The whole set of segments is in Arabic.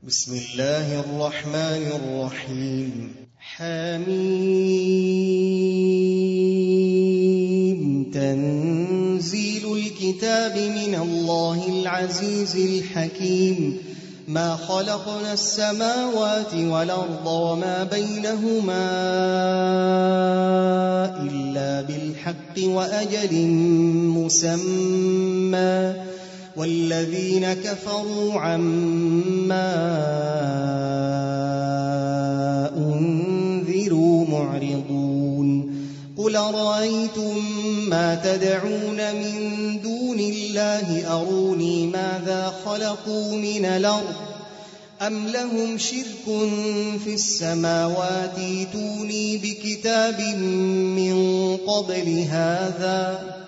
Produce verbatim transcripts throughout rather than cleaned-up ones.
بسم الله الرحمن الرحيم. حميم. تنزيل الكتاب من الله العزيز الحكيم. ما خلقنا السماوات والأرض وما بينهما إلا بالحق وأجل مسمى والذين كفروا عما أنذروا معرضون. قل أرأيتم ما تدعون من دون الله أروني ماذا خلقوا من الأرض أم لهم شرك في السماوات ائتوني بكتاب من قبل هذا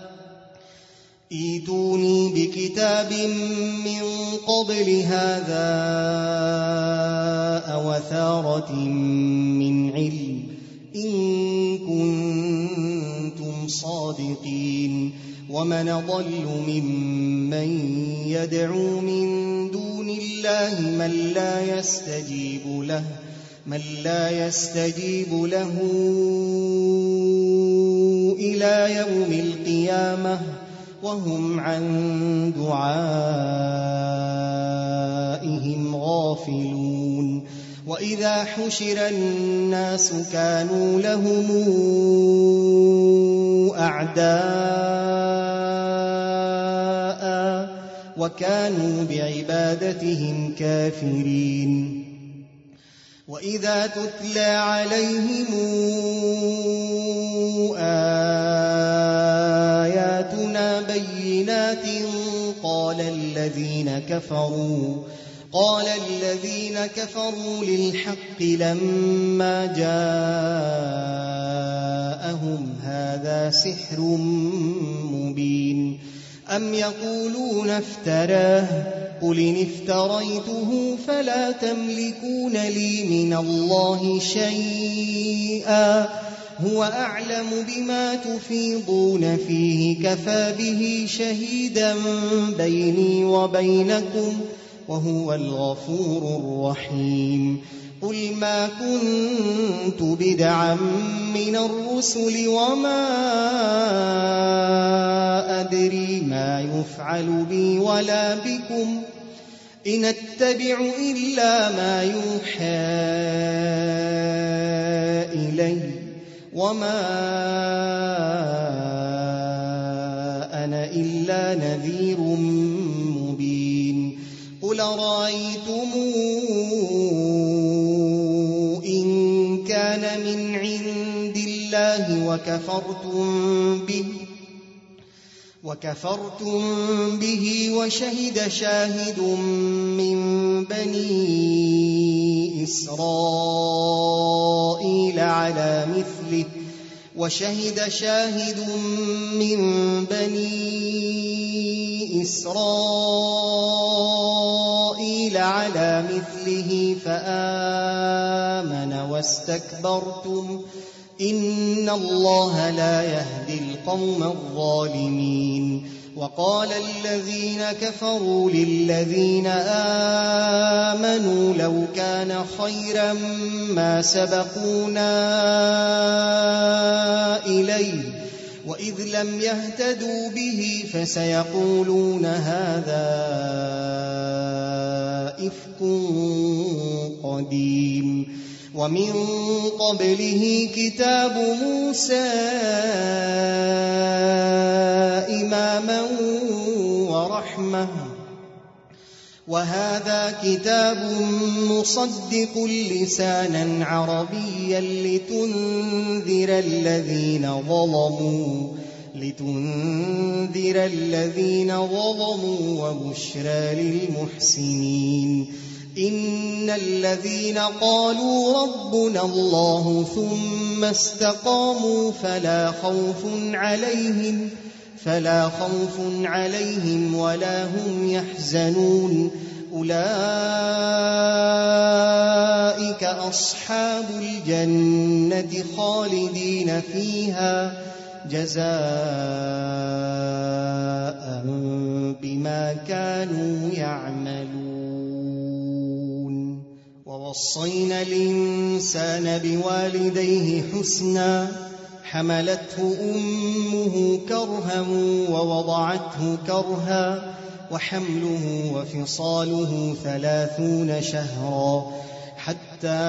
ايتوني بكتاب من قبل هذا أو أثارة من علم إن كنتم صادقين. ومن أضل ممن يدعو من دون الله من لا يستجيب له من لا يستجيب له إلى يوم القيامة وهم عن دعائهم غافلون. وإذا حشر الناس كانوا لهم أعداء وكانوا بعبادتهم كافرين. وإذا تتلى عليهم آياتنا بينات قال الذين كفروا قال الذين كفروا للحق لما جاءهم هذا سحر مبين. أم يقولون افتراه قل إن افتريته فلا تملكون لي من الله شيئا هو أعلم بما تفيضون فيه كفى به شهيدا بيني وبينكم وهو الغفور الرحيم. قل ما كنت بدعا من الرسل وما أدري ما يفعل بي ولا بكم إن أتبع إلا ما يوحى إلي وما أنا إلا نذير مبين. قل أرأيتم إن كان من عند الله وكفرتم به وكفرتم به وشهد شاهد من بني إسرائيل على مثله وشهد شاهد من بني إسرائيل على مثله فآمن واستكبرتم إن الله لا يهدي القوم الظالمين. وقال الذين كفروا للذين آمنوا لو كان خيرا ما سبقونا إليه وإذ لم يهتدوا به فسيقولون هذا إفك قديم. ومن قبله كتاب موسى إماما ورحمة وهذا كتاب مصدق لسانا عربيا لتنذر الذين ظلموا لتنذر الذين ظلموا وبشرى للمحسنين. إن الذين قالوا ربنا الله ثم استقاموا فلا خوف عليهم فلا خوف عليهم ولا هم يحزنون أولئك أصحاب الجنة خالدين فيها جزاء بما كانوا يعملون. ووصينا الإنسان بوالديه حسنا حملته أمه كرها ووضعته كرها وحمله وفصاله ثلاثون شهرا حتى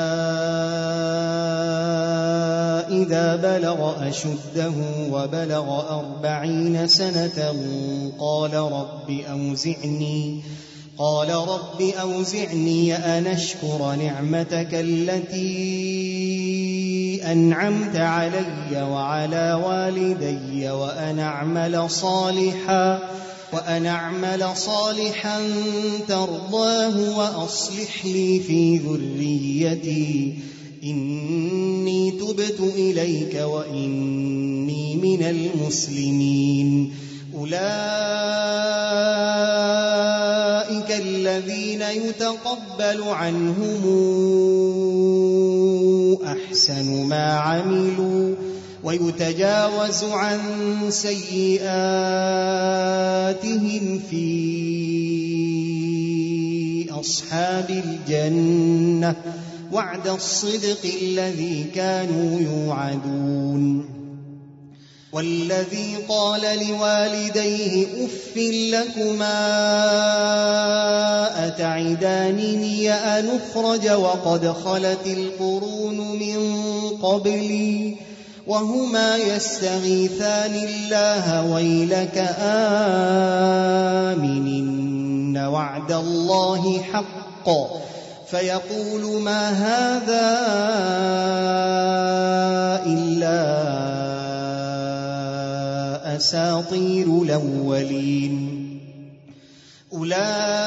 إذا بلغ أشده وبلغ أربعين سنة قال رب أوزعني قال رب أوزعني أن أشكر نعمتك التي أنعمت علي وعلى والدي وأن أعمل صالحا وأن أعمل صالحا ترضاه وأصلح لي في ذريتي إني تبت إليك وإني من المسلمين. أولئك الذين يتقبل عنهم أحسن ما عملوا ويتجاوز عن سيئاتهم في أصحاب الجنة وعد الصدق الذي كانوا يوعدون. والذي قال لوالديه أف لكما أتعدانني أن أخرج وقد خلت القرون من قبلي وهما يستغيثان الله ويلك آمن إن وعد الله حق فيقول ما هذا إلا أساطير الأولين. أولئك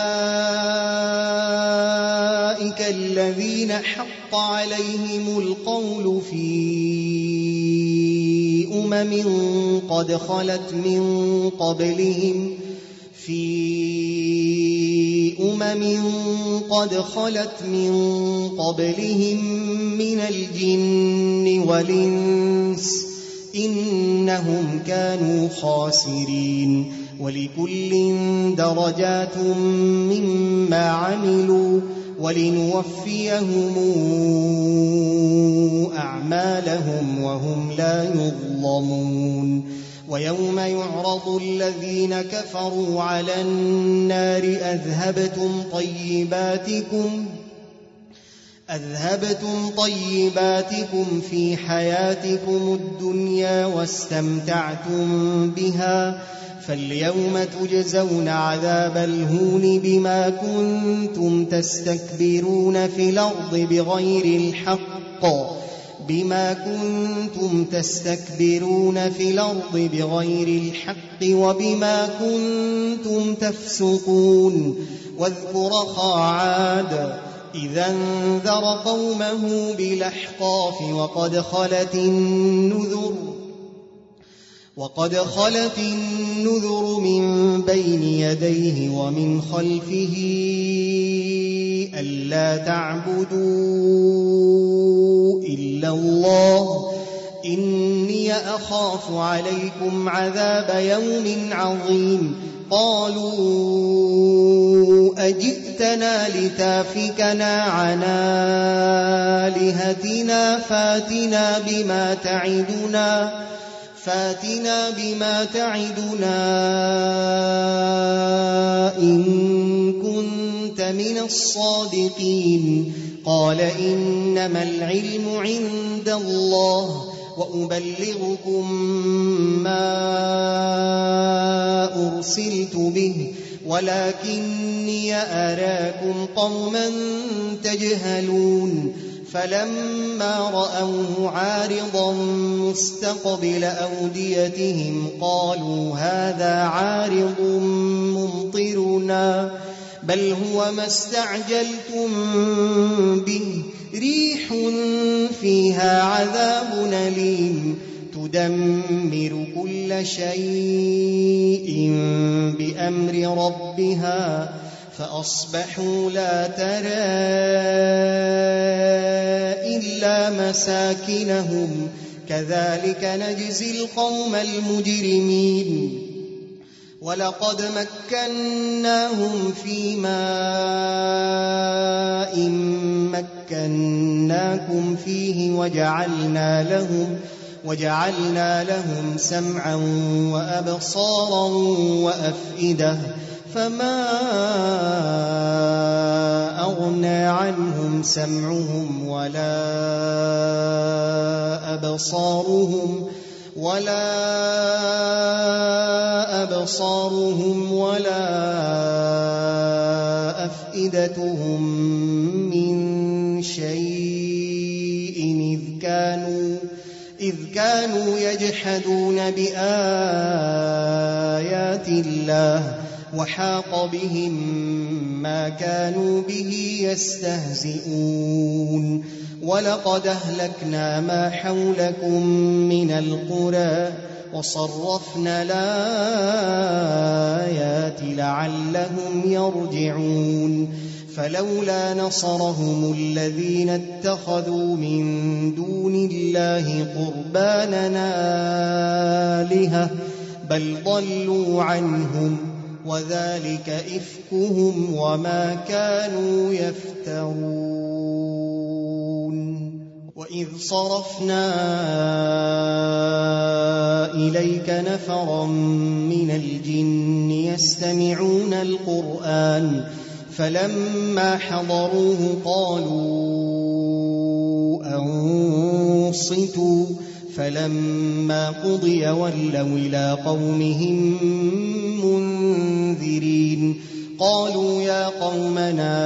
الذين حق عليهم القول في أمم قد خلت من قبلهم في أمم قد خلت من قبلهم من الجن والإنس إنهم كانوا خاسرين. ولكل درجات مما عملوا ولنوفيهم أعمالهم وهم لا يظلمون. ويوم يعرض الذين كفروا على النار أذهبتم طيباتكم أذهبتم طيباتكم في حياتكم الدنيا واستمتعتم بها فاليوم تجزون عذاب الهون بما كنتم تستكبرون في الأرض بغير الحق بما كنتم تستكبرون في الأرض بغير الحق وبما كنتم تفسقون. واذكر أخا عاد إذا انذر قومه بالأحقاف وقد خلت النذر وقد خلت النذر من بين يديه ومن خلفه ألا تعبدوا إلا الله إني أخاف عليكم عذاب يوم عظيم. قالوا أجئتنا لتافكنا عن آلهتنا فاتنا بما تعدنا فاتنا بما تعدنا إن كنت من الصادقين. قال إنما العلم عند الله وأبلغكم ما أرسلت به ولكني أراكم قوما تجهلون. فلما رأوه عارضا مستقبل أوديتهم قالوا هذا عارض ممطرنا بل هو ما استعجلتم به ريح فيها عذاب أليم تدمر كل شيء بأمر ربها فأصبحوا لا ترى إلا مساكنهم كذلك نجزي القوم المجرمين. ولقد مكناهم في ماء مكناكم فيه وجعلنا لهم وجعلنا لهم سمعا وأبصارا وأفئدة فما أغنى عنهم سمعهم ولا أبصارهم ولا أبصارهم ولا أفئدتهم من شيء إذ كانوا إذ كانوا يجحدون بآيات الله وحاق بهم ما كانوا به يستهزئون ولقد أهلكنا ما حولكم من القرى وصرفنا الآيات لعلهم يرجعون فلولا نصرهم الذين اتخذوا من دون الله قربانا آلهة بل ضلوا عنهم وذلك إفكهم وما كانوا يفترون وإذ صرفنا إليك نفرا من الجن يستمعون القرآن فلما حضروه قالوا أنصتوا فلما قضي ولوا إلى قومهم منذرين قالوا يا قومنا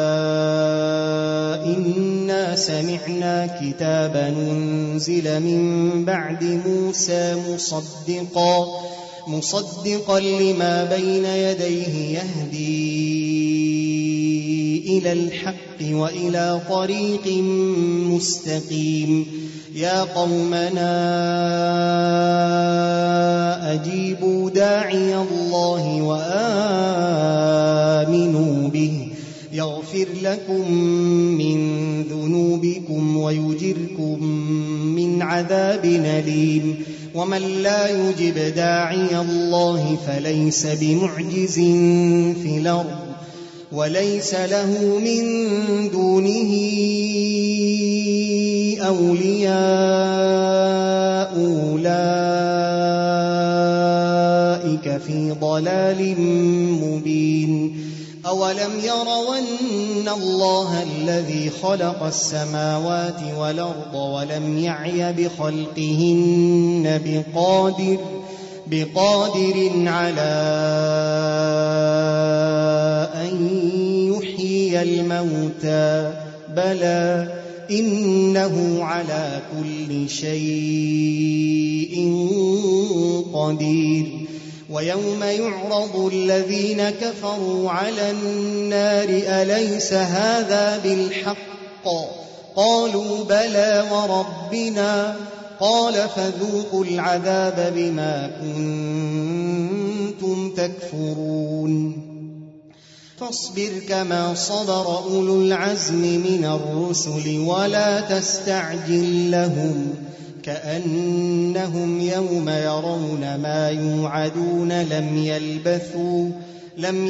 إنا سمعنا كتابا أنزل من بعد موسى مصدقا مصدقا لما بين يديه يهدي إلى الحق وإلى طريق مستقيم يا قومنا أجيبوا داعي الله وآمنوا به يغفر لكم من ذنوبكم ويجركم من عذاب أليم ومن لا يجب داعي الله فليس بمعجز في الأرض وليس له من دونه أولياء أولئك في ضلال مبين أولم يروا أن الله الذي خلق السماوات والأرض ولم يعي بخلقهن بقادر بقادر على أن يحيي الموتى بلى إنه على كل شيء قدير ويوم يعرض الذين كفروا على النار أليس هذا بالحق قالوا بلى وربنا قال فذوقوا العذاب بما كنتم تكفرون فاصبر كما صبر أولو العزم من الرسل ولا تستعجل لهم كأنهم يوم يرون ما يوعدون لم يلبثوا لم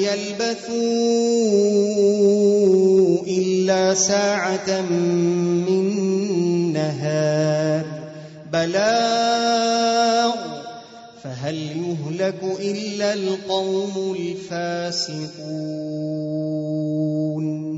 يلبثوا إلا ساعة من نهار بلاغ فهل يهلك إلا القوم الفاسقون